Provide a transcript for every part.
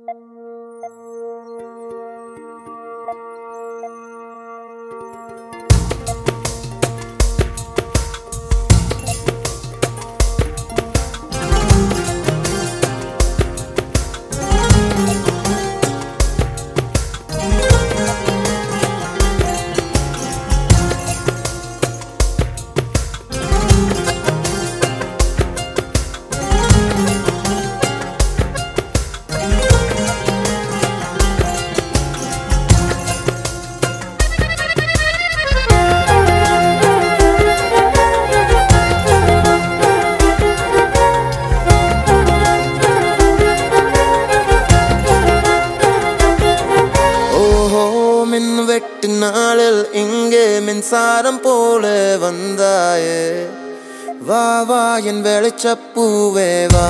வெட்டு நாளில் இங்கே மின்சாரம் போல வந்தாயே வா வா என் வெளிச்சப்பூவே வா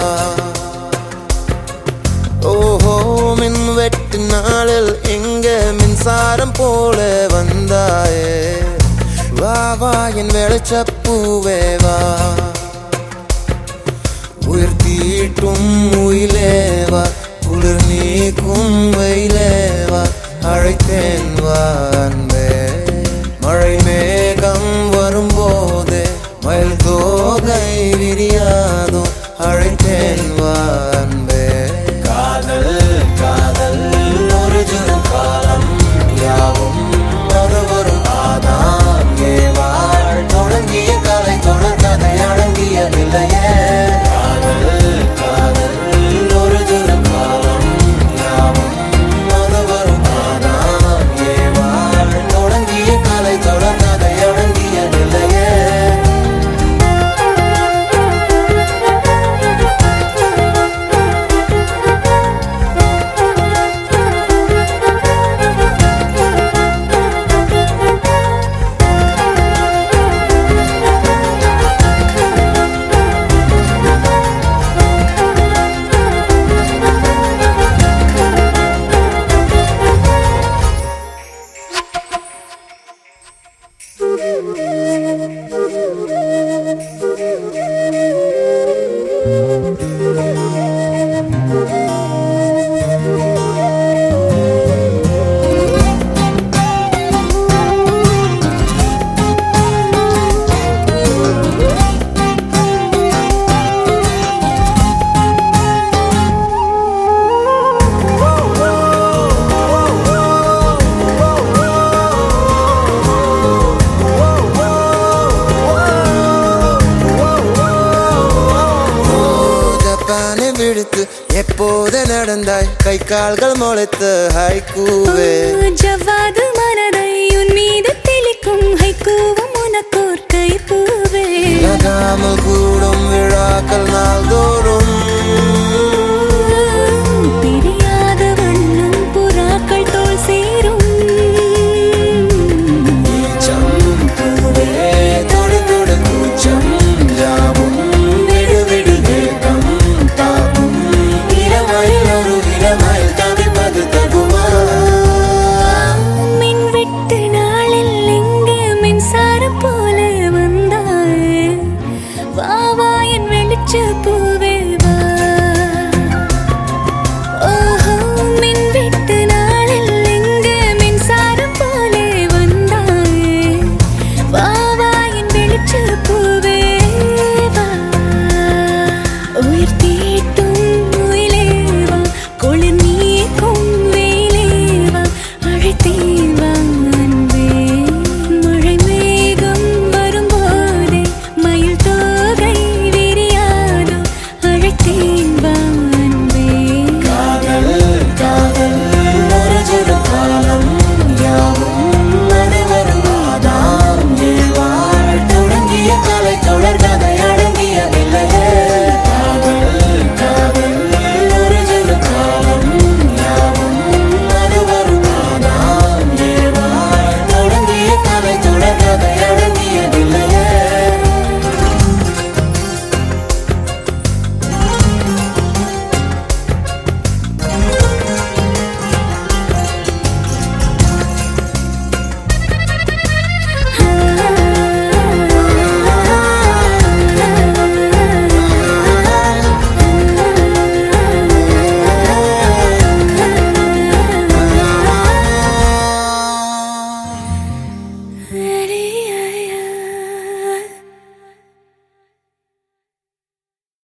ஓஹோ மின் வெட்டு நாளில் இங்கே மின்சாரம் போல வந்தாயே வா வா என் வெளிச்சப்பூவே வா உயிர் தீட்டும் உயிலேவா குளிர் நீக்கும் வெயிலேவா அழைத்தேன் வா அன்பே மழை மேகம் வரும்போது மயில் தோகை விரியாதோ அழைத்தேன் வா அன்பே காதல் காதல் ஒரு ஜுரம் காலம் யாவும் அது ஒரு ஆதாம் ஏவாள் தொடங்கிய கலை தொடர் கதை அடங்கியதில்லையே காதல் காதல் ஒரு ஜுரம் காலம் யாவும் அது வரும் ஆதாம் ஏவாள் தொடங்கிய கலை தொடர் கதை அடங்கியதில்லையே எப்போது நடந்தாய் கை கால்கள் முளைத்து ஹைக்கூவே ஜவ்வாது மனதை உன் மீது தெளிக்கும் ஹைக்கூவும் உனக்கோர் கைப்பூவே நகாமல் கூடும் விழாக்கள் நாள்தோறும்